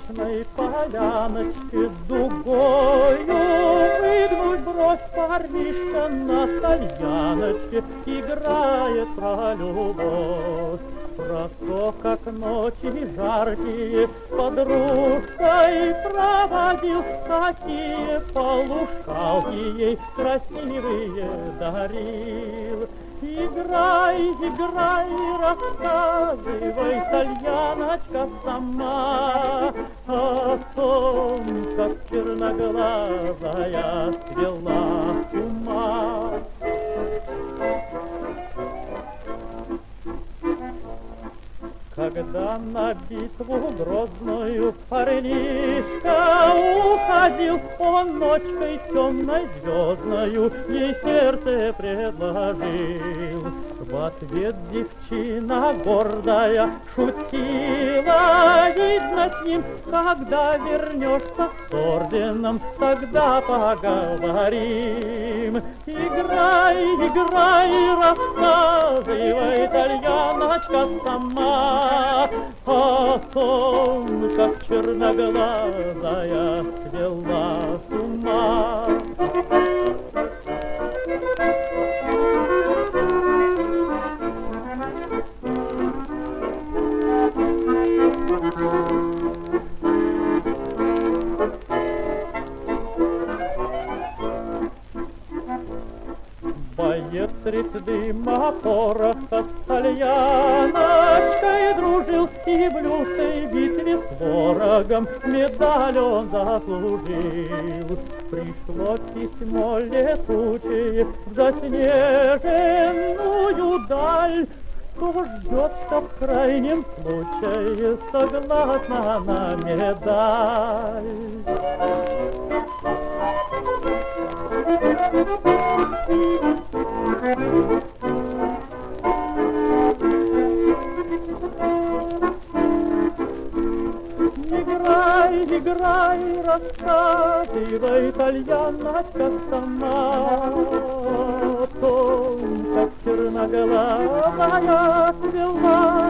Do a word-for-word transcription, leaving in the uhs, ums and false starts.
солнечной поляночке дугою выгнуть бровь парнишка на тальяночке играет про любовь. Про то, как ночи жаркие подружкой проводил, какие полушалки ей красивые дарил. Играй, играй, рассказывай, тальяночка, сама о том, как черноглазая свела с ума. Когда на битву грозную парнишка уходил, он ночкой темной звездною ей сердце предложил. В ответ девчина гордая шутила, видно с ним, когда вернешься с орденом, тогда поговорим. Играй, играй, рассказывай, тальяночка, сама о том, как черноглазая свела с ума. Боец средь дыма пороха с тальяночкой дружил, и в лютой битве с ворогом медаль он заслужил. Пришло письмо летучее в заснеженную даль, кто ждет, что в крайнем случае согласна на медаль. Играй, играй, рассказывай, тальяночка, сама о том, как черноглазая свела